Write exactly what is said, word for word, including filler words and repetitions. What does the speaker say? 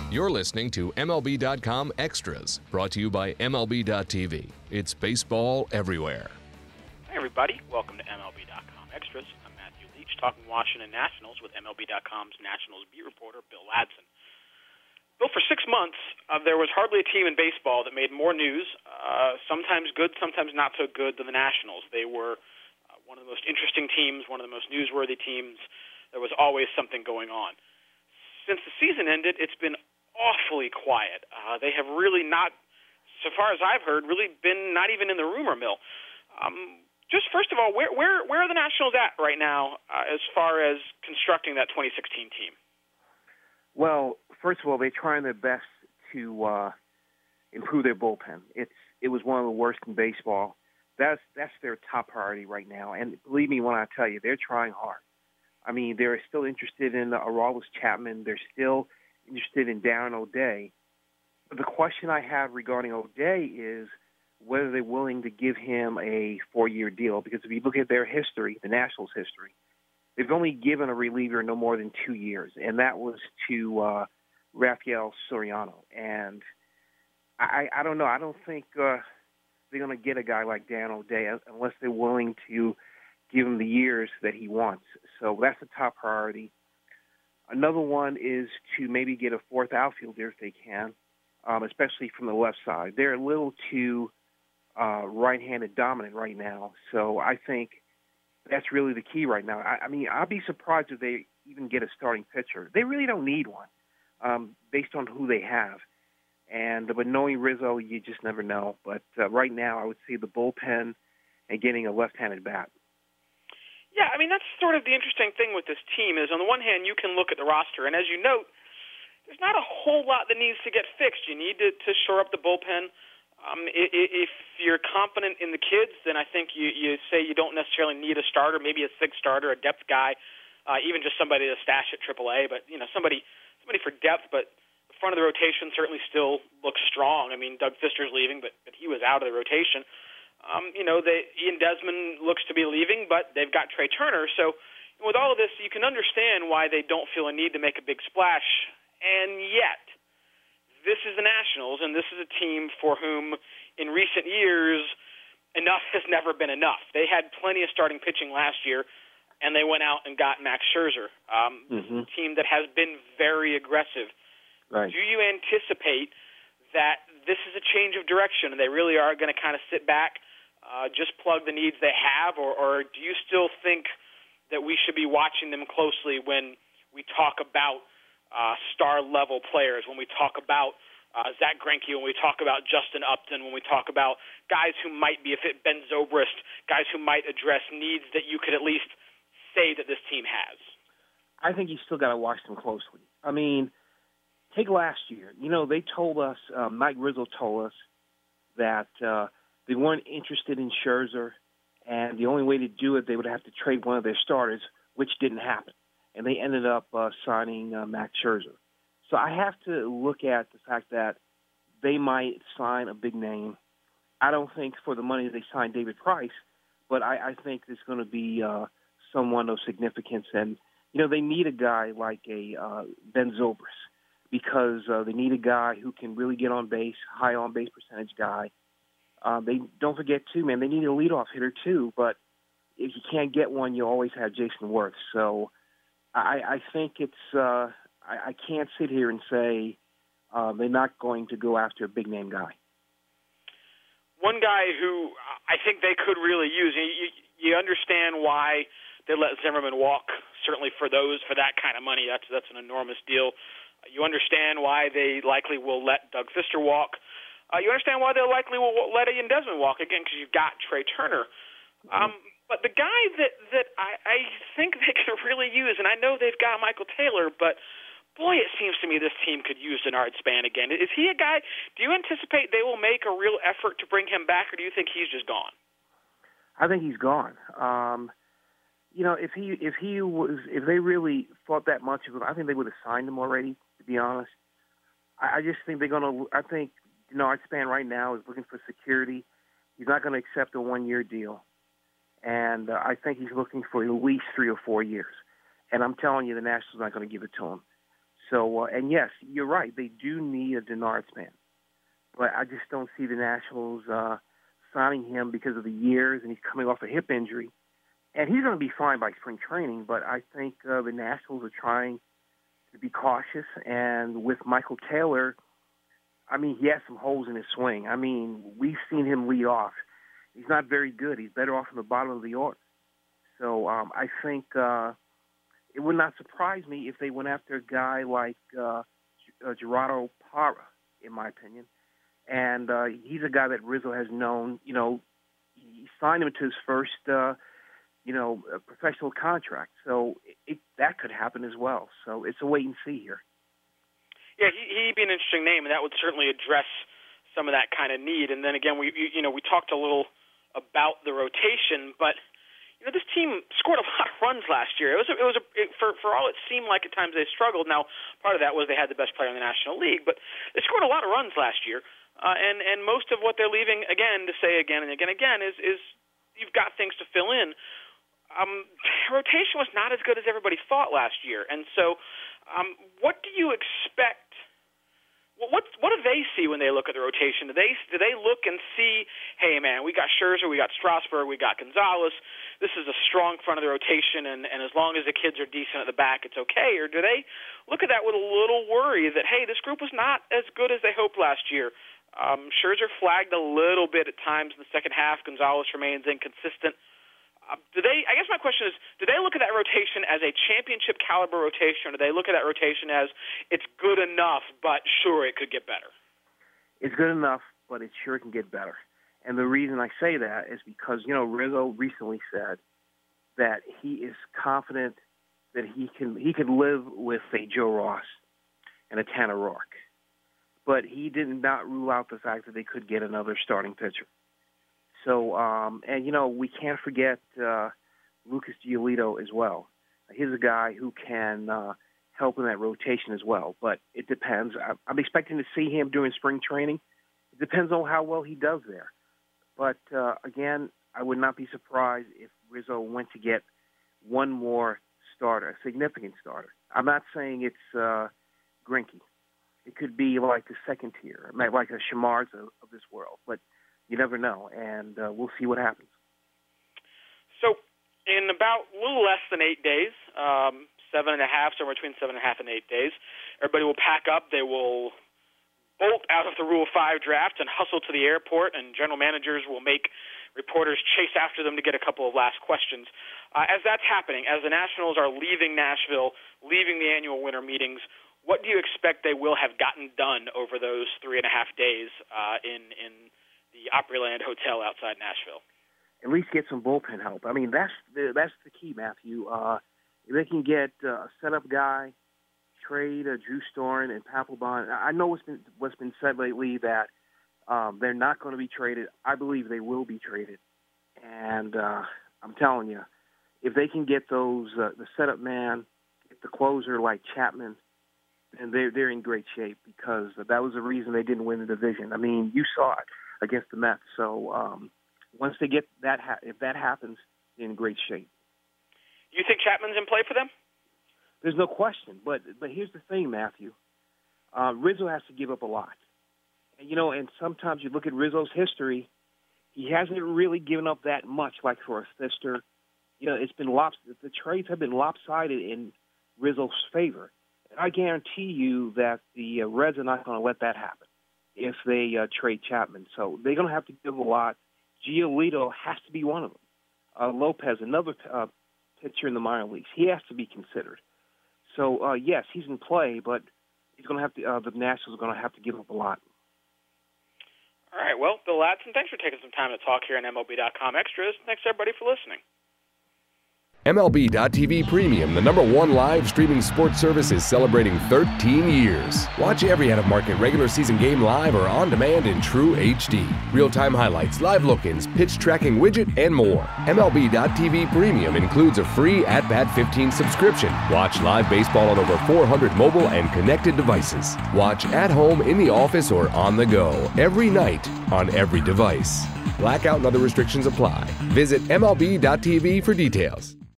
You're listening to M L B dot com Extras, brought to you by M L B dot T V. It's baseball everywhere. Hi, everybody. Welcome to M L B dot com Extras. I'm Matthew Leach, talking Washington Nationals with M L B dot com's Nationals beat reporter, Bill Ladson. Bill, for six months, uh, there was hardly a team in baseball that made more news, uh, sometimes good, sometimes not so good, than the Nationals. They were uh, one of the most interesting teams, one of the most newsworthy teams. There was always something going on. Since the season ended, it's been awfully quiet. Uh, they have really not, so far as I've heard, really been not even in the rumor mill. Um, just first of all, where where where are the Nationals at right now uh, as far as constructing that twenty sixteen team? Well, first of all, they're trying their best to uh, improve their bullpen. It's it was one of the worst in baseball. That's that's their top priority right now. And believe me when I tell you, they're trying hard. I mean, they're still interested in uh, Aroldis Chapman. They're still interested in Darren O'Day. But the question I have regarding O'Day is whether they're willing to give him a four-year deal. Because if you look at their history, the Nationals' history, they've only given a reliever no more than two years, and that was to uh, Rafael Soriano. And I, I don't know. I don't think uh, they're going to get a guy like Dan O'Day unless they're willing to give him the years that he wants. So that's the top priority. Another one is to maybe get a fourth outfielder if they can, um, especially from the left side. They're a little too uh, right-handed dominant right now, so I think that's really the key right now. I, I mean, I'd be surprised if they even get a starting pitcher. They really don't need one um, based on who they have. And but knowing Rizzo, you just never know. But uh, right now, I would say the bullpen and getting a left-handed bat. Yeah, I mean, that's sort of the interesting thing with this team is, on the one hand, you can look at the roster, and as you note, there's not a whole lot that needs to get fixed. You need to, to shore up the bullpen. Um, if you're confident in the kids, then I think you, you say you don't necessarily need a starter, maybe a sixth starter, a depth guy, uh, even just somebody to stash at triple A, but, you know, somebody somebody for depth, but the front of the rotation certainly still looks strong. I mean, Doug Fister's leaving, but, but he was out of the rotation. Um, you know, they, Ian Desmond looks to be leaving, but they've got Trey Turner. So with all of this, you can understand why they don't feel a need to make a big splash. And yet, this is the Nationals, and this is a team for whom, in recent years, enough has never been enough. They had plenty of starting pitching last year, and they went out and got Max Scherzer. Um, mm-hmm. This is a team that has been very aggressive. Right. Do you anticipate that this is a change of direction, and they really are going to kind of sit back, Uh, just plug the needs they have, or, or do you still think that we should be watching them closely when we talk about uh, star-level players, when we talk about uh, Zach Greinke, when we talk about Justin Upton, when we talk about guys who might be a fit, Ben Zobrist, guys who might address needs that you could at least say that this team has? I think you still got to watch them closely. I mean, take last year. You know, they told us, uh, Mike Rizzo told us that uh, – they weren't interested in Scherzer, and the only way to do it, they would have to trade one of their starters, which didn't happen. And they ended up uh, signing uh, Max Scherzer. So I have to look at the fact that they might sign a big name. I don't think for the money they signed David Price, but I, I think there's going to be uh, someone of significance. And, you know, they need a guy like a uh, Ben Zobrist because uh, they need a guy who can really get on base, high on-base percentage guy. Uh, they don't forget, too, man, they need a leadoff hitter, too. But if you can't get one, you always have Jason Worth. So I, I think it's uh, – I, I can't sit here and say uh, they're not going to go after a big-name guy. One guy who I think they could really use, you, you understand why they let Zimmerman walk, certainly for those for that kind of money. That's, that's an enormous deal. You understand why they likely will let Doug Fister walk. Uh, you understand why they likely will let Ian Desmond walk again because you've got Trey Turner. Um, but the guy that, that I, I think they could really use, and I know they've got Michael Taylor, but boy, it seems to me this team could use Denard Span again. Is he a guy, do you anticipate they will make a real effort to bring him back, or do you think he's just gone? I think he's gone. Um, you know, if he if he was if they really thought that much of him, I think they would have signed him already, to be honest. I, I just think they're going to, I think, Denard Span right now is looking for security. He's not going to accept a one-year deal. And uh, I think he's looking for at least three or four years. And I'm telling you, the Nationals are not going to give it to him. So, uh, and yes, you're right. They do need a Denard's man. But I just don't see the Nationals uh, signing him because of the years, and he's coming off a hip injury. And he's going to be fine by spring training, but I think uh, the Nationals are trying to be cautious. And with Michael Taylor, I mean, he has some holes in his swing. I mean, we've seen him lead off. He's not very good. He's better off in the bottom of the order. So um, I think uh, it would not surprise me if they went after a guy like uh, Gerardo Parra, in my opinion. And uh, he's a guy that Rizzo has known. You know, he signed him to his first, uh, you know, professional contract. So it, that could happen as well. So it's a wait and see here. Yeah, he, he'd be an interesting name, and that would certainly address some of that kind of need. And then again, we you know we talked a little about the rotation, but you know this team scored a lot of runs last year. It was a, it was a, it, for for all it seemed like at times they struggled. Now part of that was they had the best player in the National League, but they scored a lot of runs last year. Uh, and and most of what they're leaving again to say again and again and again is is you've got things to fill in. Um, rotation was not as good as everybody thought last year, and so um, what do you expect? What what do they see when they look at the rotation? Do they do they look and see, hey man, we got Scherzer, we got Strasburg, we got Gonzalez. This is a strong front of the rotation, and, and as long as the kids are decent at the back, it's okay. Or do they look at that with a little worry that hey, this group was not as good as they hoped last year? Um, Scherzer flagged a little bit at times in the second half. Gonzalez remains inconsistent. Uh, do they? I guess my question is: do they look at that rotation as a championship caliber rotation, or do they look at that rotation as it's good enough, but sure it could get better? It's good enough, but it sure can get better. And the reason I say that is because you know Rizzo recently said that he is confident that he can he could live with a Joe Ross and a Tanner Roark, but he did not rule out the fact that they could get another starting pitcher. So, um, and, you know, we can't forget uh, Lucas Giolito as well. He's a guy who can uh, help in that rotation as well. But it depends. I'm expecting to see him during spring training. It depends on how well he does there. But, uh, again, I would not be surprised if Rizzo went to get one more starter, a significant starter. I'm not saying it's uh, Greinke. It could be like a second tier, like a Shamar's of, of this world. But you never know, and uh, we'll see what happens. So in about a little less than eight days, um, seven and a half, somewhere between seven and a half and eight days, everybody will pack up. They will bolt out of the Rule five draft and hustle to the airport, and general managers will make reporters chase after them to get a couple of last questions. Uh, as that's happening, as the Nationals are leaving Nashville, leaving the annual winter meetings, what do you expect they will have gotten done over those three and a half days uh, in in the Opryland Hotel outside Nashville? At least get some bullpen help. I mean, that's the, that's the key, Matthew. Uh, if they can get uh, a setup guy, trade uh, Drew Storen and Papelbon. I know what's been what's been said lately that um, they're not going to be traded. I believe they will be traded, and uh, I'm telling you, if they can get those uh, the setup man, get the closer like Chapman, then they're they're in great shape because that was the reason they didn't win the division. I mean, you saw it against the Mets. So um, once they get that, ha- if that happens, they're in great shape. You think Chapman's in play for them? There's no question. But but here's the thing, Matthew. Uh, Rizzo has to give up a lot. And, you know, and sometimes you look at Rizzo's history, he hasn't really given up that much, like for a Fister. You know, it's been lops- the trades have been lopsided in Rizzo's favor. And I guarantee you that the uh, Reds are not going to let that happen if they uh, trade Chapman. So they're going to have to give a lot. Giolito has to be one of them. Uh, Lopez, another uh, pitcher in the minor leagues, he has to be considered. So, uh, yes, he's in play, but he's going to have to. Uh, the Nationals are going to have to give up a lot. All right, well, Bill Ladson, thanks for taking some time to talk here on M L B dot com Extras. Thanks, everybody, for listening. M L B dot T V Premium, the number one live streaming sports service, is celebrating thirteen years. Watch every out-of-market regular season game live or on demand in true H D. Real-time highlights, live look-ins, pitch tracking widget, and more. M L B dot T V Premium includes a free At Bat fifteen subscription. Watch live baseball on over four hundred mobile and connected devices. Watch at home, in the office, or on the go every night on every device. Blackout and other restrictions apply. Visit M L B dot T V for details.